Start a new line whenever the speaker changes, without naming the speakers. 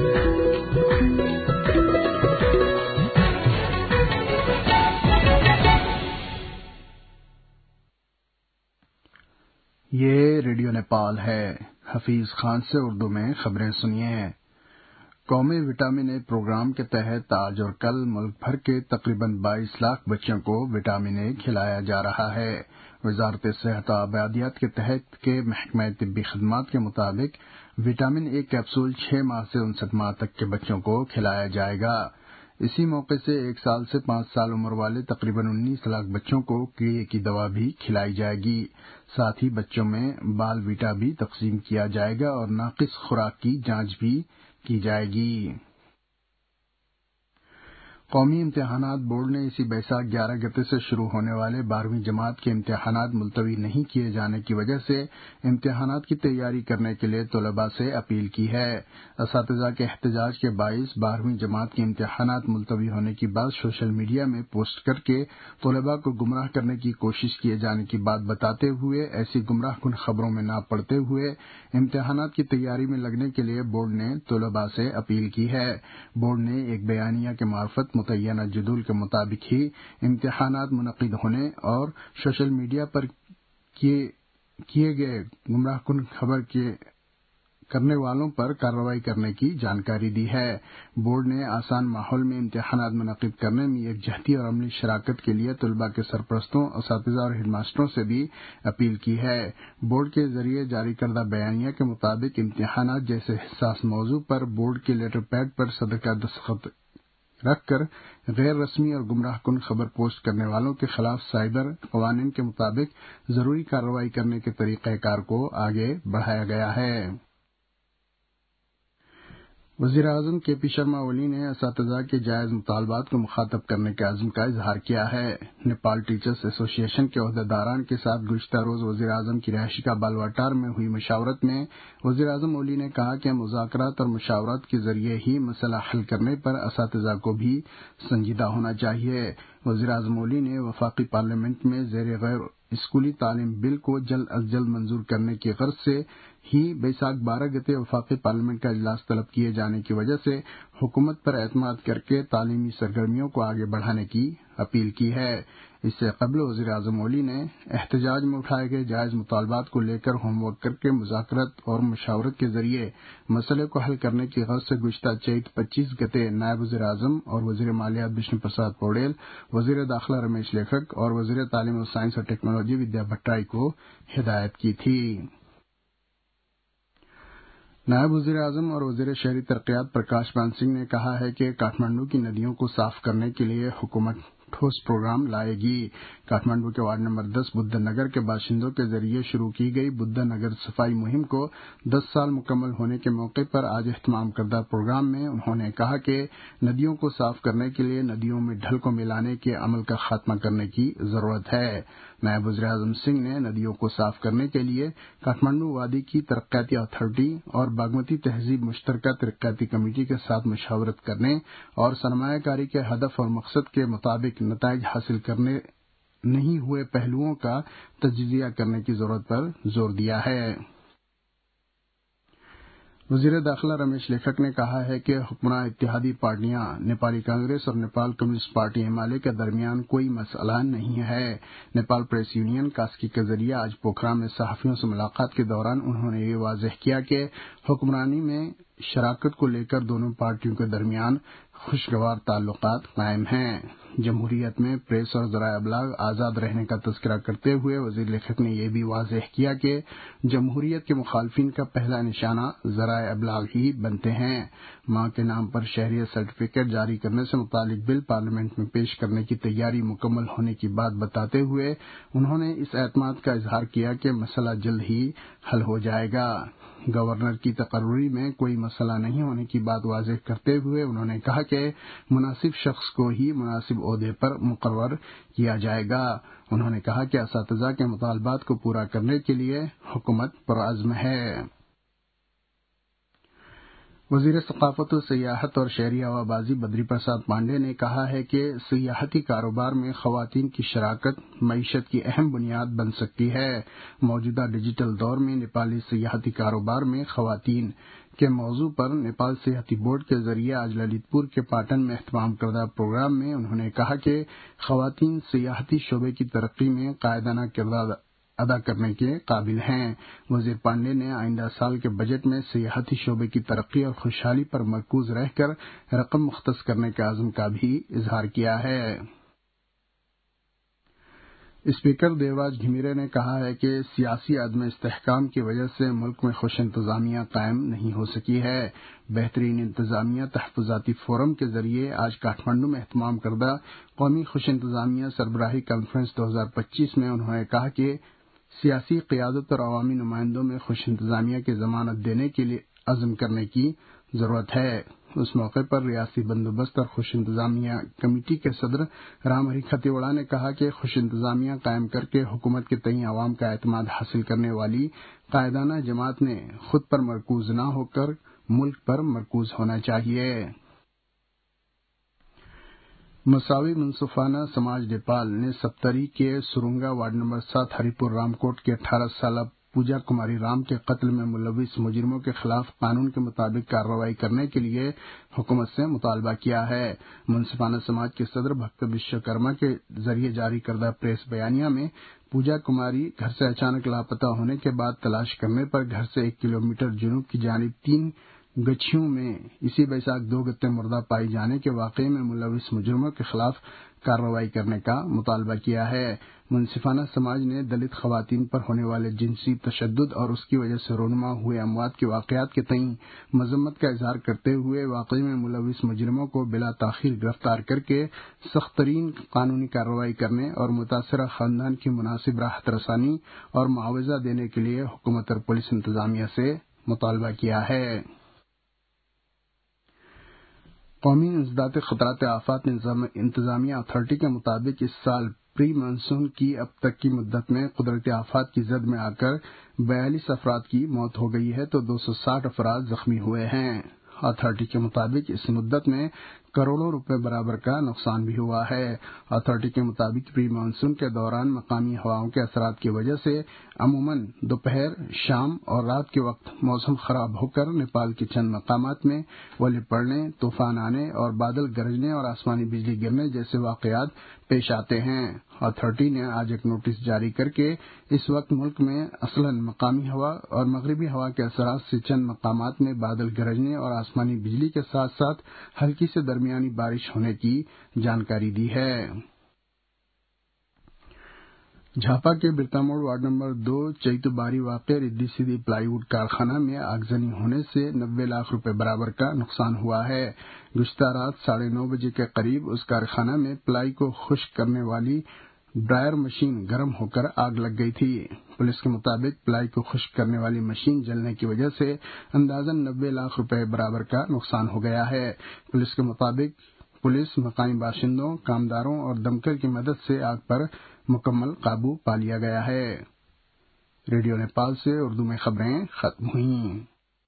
یہ ریڈیو نیپال ہے۔ حفیظ خان سے اردو میں خبریں سنیے۔ قومی وٹامن اے پروگرام کے تحت آج اور کل ملک بھر کے تقریباً 22 لاکھ بچوں کو وٹامن اے کھلایا جا رہا ہے۔ وزارت صحت و آبادیات کے تحت کے محکمہ طبی خدمات کے مطابق وٹامن اے کیپسول 6 ماہ سے 59 ماہ تک کے بچوں کو کھلایا جائے گا۔ اسی موقع سے 1 سال سے 5 سال عمر والے تقریباً 19 لاکھ بچوں کو کیڑے کی دوا بھی کھلائی جائے گی۔ ساتھ ہی بچوں میں بال ویٹا بھی تقسیم کیا جائے گا اور ناقص خوراک کی جانچ بھی کی جائے گی۔ قومی امتحانات بورڈ نے اسی بیساکھ 11 گتے سے شروع ہونے والے 12ویں جماعت کے امتحانات ملتوی نہیں کیے جانے کی وجہ سے امتحانات کی تیاری کرنے کے لیے طلباء سے اپیل کی ہے۔ اساتذہ کے احتجاج کے باعث 12ویں جماعت کے امتحانات ملتوی ہونے کی بات سوشل میڈیا میں پوسٹ کر کے طلباء کو گمراہ کرنے کی کوشش کیے جانے کی بات بتاتے ہوئے ایسی گمراہ کن خبروں میں نہ پڑتے ہوئے امتحانات کی تیاری میں لگنے کے لیے بورڈ نے طلباء سے اپیل کی ہے۔ بورڈ نے ایک بیانیہ کے معرفت متعینہ جدول کے مطابق ہی امتحانات منعقد ہونے اور سوشل میڈیا پر کیے گئے گمراہ کن خبر کرنے والوں پر کارروائی کرنے کی جانکاری دی ہے۔ بورڈ نے آسان ماحول میں امتحانات منعقد کرنے میں یکجہتی اور عملی شراکت کے لیے طلباء کے سرپرستوں، اساتذہ اور ہیڈ ماسٹروں سے بھی اپیل کی ہے۔ بورڈ کے ذریعے جاری کردہ بیانیہ کے مطابق امتحانات جیسے حساس موضوع پر بورڈ کے لیٹر پیڈ پر صدر کا دستخط رکھ کر غیر رسمی اور گمراہ کن خبر پوسٹ کرنے والوں کے خلاف سائبر قوانین کے مطابق ضروری کارروائی کرنے کے طریقہ کار کو آگے بڑھایا گیا ہے۔ وزیر اعظم کے پی شرما اولی نے اساتذہ کے جائز مطالبات کو مخاطب کرنے کے عزم کا اظہار کیا ہے۔ نیپال ٹیچرز ایسوسی ایشن کے عہدیداران کے ساتھ گزشتہ روز وزیر اعظم کی رہائش گاہ بالواٹار میں ہوئی مشاورت میں وزیر اعظم اولی نے کہا کہ مذاکرات اور مشاورت کے ذریعے ہی مسئلہ حل کرنے پر اساتذہ کو بھی سنجیدہ ہونا چاہیے۔ وزیر اعظم اولی نے وفاقی پارلیمنٹ میں زیر غور اسکولی تعلیم بل کو جلد از جلد منظور کرنے کی غرض سے ہی بیساکھ 12 گتے وفاقی پارلیمنٹ کا اجلاس طلب کیے جانے کی وجہ سے حکومت پر اعتماد کر کے تعلیمی سرگرمیوں کو آگے بڑھانے کی اپیل کی ہے۔ اس سے قبل وزیر اعظم اولی نے احتجاج میں اٹھائے گئے جائز مطالبات کو لے کر ہوم ورک کر کے مذاکرات اور مشاورت کے ذریعے مسئلے کو حل کرنے کی غرض سے گزشتہ چیت 25 گتے نائب وزیر اعظم اور وزیر مالیات وشنو پرساد پوڈیل، وزیر داخلہ رمیش لیکھک اور وزیر تعلیم و سائنس اور ٹیکنالوجی ودیا بھٹائی کو ہدایت کی تھی۔ نائب وزیر اعظم اور وزیر شہری ترقیات پرکاش پال سنگھ نے کہا ہے کہ کاٹھمانڈو کی ندیوں کو صاف کرنے کے لیے حکومت ٹھوس پروگرام لائے گی۔ کاٹھمانڈو کے وارڈ نمبر 10 بدھ نگر کے باشندوں کے ذریعے شروع کی گئی بدھ نگر صفائی مہم کو 10 سال مکمل ہونے کے موقع پر آج اہتمام کردہ پروگرام میں انہوں نے کہا کہ ندیوں کو صاف کرنے کے لیے ندیوں میں ڈھل کو ملانے کے عمل کا خاتمہ کرنے کی ضرورت ہے۔ نائب وزیر اعظم سنگھ نے ندیوں کو صاف کرنے کے لیے کاٹھمانڈو وادی کی ترقیاتی اتھارٹی اور باگمتی تہذیب مشترکہ ترقیاتی کمیٹی کے ساتھ مشاورت کرنے اور سرمایہ کاری کے ہدف اور مقصد کے مطابق نتائج حاصل کرنے نہیں ہوئے پہلوؤں کا تجزیہ کرنے کی ضرورت پر زور دیا ہے۔ وزیر داخلہ رمیش لیکھک نے کہا ہے کہ حکمراں اتحادی پارٹیاں نیپالی کانگریس اور نیپال کمیونسٹ پارٹی ہمالیہ کے درمیان کوئی مسئلہ نہیں ہے۔ نیپال پریس یونین کاسکی کے ذریعے آج پوکھرا میں صحافیوں سے ملاقات کے دوران انہوں نے یہ واضح کیا کہ حکمرانی میں شراکت کو لے کر دونوں پارٹیوں کے درمیان خوشگوار تعلقات قائم ہیں۔ جمہوریت میں پریس اور ذرائع ابلاغ آزاد رہنے کا تذکرہ کرتے ہوئے وزیر لیکھک نے یہ بھی واضح کیا کہ جمہوریت کے مخالفین کا پہلا نشانہ ذرائع ابلاغ ہی بنتے ہیں۔ ماں کے نام پر شہریت سرٹیفکیٹ جاری کرنے سے متعلق بل پارلیمنٹ میں پیش کرنے کی تیاری مکمل ہونے کی بات بتاتے ہوئے انہوں نے اس اعتماد کا اظہار کیا کہ مسئلہ جلد ہی حل ہو جائے گا۔ گورنر کی تقرری میں کوئی مسئلہ نہیں ہونے کی بات واضح کرتے ہوئے انہوں نے کہا کہ مناسب شخص کو ہی مناسب عہدے پر مقرر کیا جائے گا۔ انہوں نے کہا کہ اساتذہ کے مطالبات کو پورا کرنے کے لیے حکومت پرعزم ہے۔ وزیر ثقافت و سیاحت اور شہری ہوابازی بدری پرساد پانڈے نے کہا ہے کہ سیاحتی کاروبار میں خواتین کی شراکت معیشت کی اہم بنیاد بن سکتی ہے۔ موجودہ ڈیجیٹل دور میں نیپالی سیاحتی کاروبار میں خواتین کے موضوع پر نیپال سیاحتی بورڈ کے ذریعے آج للت پور کے پاٹن میں اہتمام کردہ پروگرام میں انہوں نے کہا کہ خواتین سیاحتی شعبے کی ترقی میں قائدانہ کردار ادا کرنے کے قابل ہیں۔ وزیر پانڈے نے آئندہ سال کے بجٹ میں سیاحتی شعبے کی ترقی اور خوشحالی پر مرکوز رہ کر رقم مختص کرنے کے عزم کا بھی اظہار کیا ہے۔ اسپیکر دیوراج گھمیرے نے کہا ہے کہ سیاسی عدم استحکام کی وجہ سے ملک میں خوش انتظامیہ قائم نہیں ہو سکی ہے۔ بہترین انتظامیہ تحفظاتی فورم کے ذریعے آج کاٹھمنڈو میں اہتمام کردہ قومی خوش انتظامیہ سربراہی کانفرنس 2025 میں انہوں نے کہا کہ سیاسی قیادت اور عوامی نمائندوں میں خوش انتظامیہ کی ضمانت دینے کے لیے عزم کرنے کی ضرورت ہے۔ اس موقع پر ریاستی بندوبست اور خوش انتظامیہ کمیٹی کے صدر رام ہری کھتیوڑا نے کہا کہ خوش انتظامیہ قائم کر کے حکومت کے تئیں عوام کا اعتماد حاصل کرنے والی قائدانہ جماعت نے خود پر مرکوز نہ ہو کر ملک پر مرکوز ہونا چاہیے۔ مساوی منصفانہ سماج نیپال نے سپتری کے سرونگا وارڈ نمبر 7 ہری پور رام کوٹ کے 18 سالہ پوجا کماری رام کے قتل میں ملوث مجرموں کے خلاف قانون کے مطابق کارروائی کرنے کے لیے حکومت سے مطالبہ کیا ہے۔ منصفانہ سماج کے صدر بھکت وشوکرما کے ذریعے جاری کردہ پریس بیانیہ میں پوجا کماری گھر سے اچانک لاپتہ ہونے کے بعد تلاش کرنے پر گھر سے 1 کلومیٹر جنوب کی جانب 3 گچھیوں میں اسی بیساکھ 2 گتے مردہ پائی جانے کے واقعے میں ملوث مجرموں کے خلاف کارروائی کرنے کا مطالبہ کیا ہے۔ منصفانہ سماج نے دلت خواتین پر ہونے والے جنسی تشدد اور اس کی وجہ سے رونما ہوئے اموات کے واقعات کے تئیں مذمت کا اظہار کرتے ہوئے واقعے میں ملوث مجرموں کو بلا تاخیر گرفتار کر کے سخت ترین قانونی کارروائی کرنے اور متاثرہ خاندان کی مناسب راحت رسانی اور معاوضہ دینے کے لیے حکومت اور پولیس انتظامیہ سے مطالبہ کیا ہے۔ قومی انسداد خطرات آفات انتظامیہ اتھارٹی کے مطابق اس سال پری مانسون کی اب تک کی مدت میں قدرتی آفات کی زد میں آ کر 42 افراد کی موت ہو گئی ہے تو 260 افراد زخمی ہوئے ہیں۔ اتھارٹی کے مطابق اس مدت میں کروڑوں روپے برابر کا نقصان بھی ہوا ہے۔ اتھارٹی کے مطابق پری مانسون کے دوران مقامی ہواؤں کے اثرات کی وجہ سے عموماً دوپہر، شام اور رات کے وقت موسم خراب ہو کر نیپال کے چند مقامات میں اولے پڑنے، طوفان آنے اور بادل گرجنے اور آسمانی بجلی گرنے جیسے واقعات پیش آتے ہیں۔ اتھارٹی نے آج ایک نوٹس جاری کر کے اس وقت ملک میں اصلاً مقامی ہوا اور مغربی ہوا کے اثرات سے چند مقامات میں بادل گرجنے اور آسمانی بجلی کے ساتھ ساتھ ہلکی سے درمیانی بارش ہونے کی جانکاری دی ہے۔ جھاپا کے برتاموڑ وارڈ نمبر 2 چیتوباری واقع ردی سیدھی پلائی ووڈ کارخانہ میں آگزنی ہونے سے 90 لاکھ روپے برابر کا نقصان ہوا ہے۔ گزشتہ رات 9:30 بجے کے قریب اس کارخانہ میں پلائی کو خشک کرنے والی ڈرائر مشین گرم ہو کر آگ لگ گئی تھی۔ پولیس کے مطابق پلائی کو خشک کرنے والی مشین جلنے کی وجہ سے اندازاً 90 لاکھ روپے برابر کا نقصان ہو گیا ہے۔ پولیس کے مطابق پولیس، مقامی باشندوں، کامداروں اور دمکل کی مدد سے آگ پر مکمل قابو پا لیا گیا ہے۔ ریڈیو نیپال سے اردو میں خبریں ختم ہوئیں۔